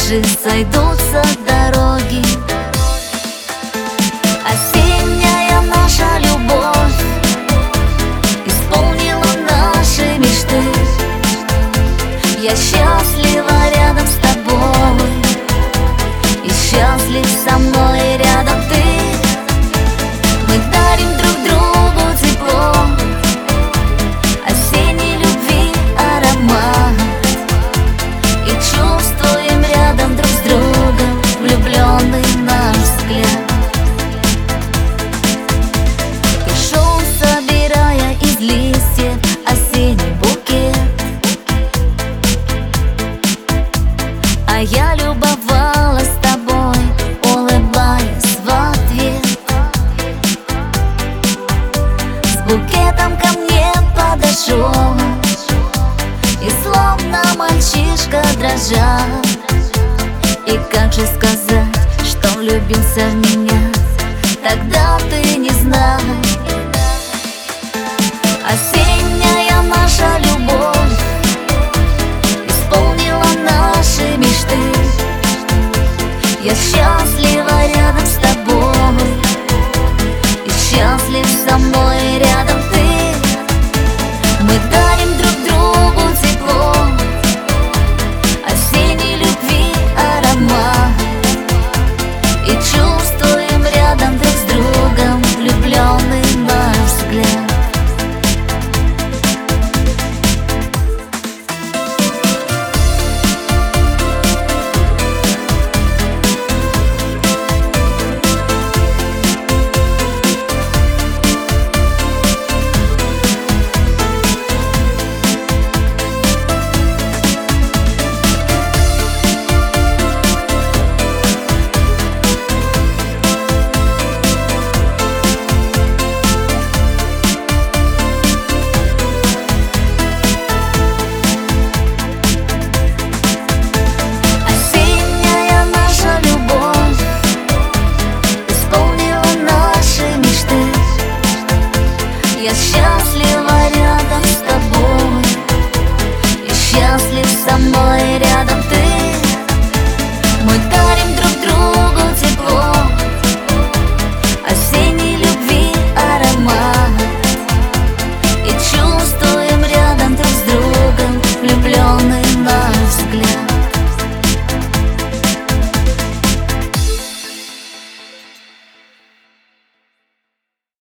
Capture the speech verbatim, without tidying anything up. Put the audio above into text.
наши сойдутся дороги. Осенняя наша любовь исполнила наши мечты. Я счастлива рядом с тобой, и счастлив со мной рядом ты. Мы дарим друг другу тепло, осенней любви аромат, и чувствуем рядом друг с другом влюбленный наш взгляд. Пишу, собирая из листьев осенний букет, а я любовалась тобой, улыбаясь в ответ. С букетом ко мне подошел, и словно мальчишка дрожал. И как же сказать, что влюбился в меня, тогда ты не знал. Осенняя наша любовь исполнила наши мечты. Я счастлива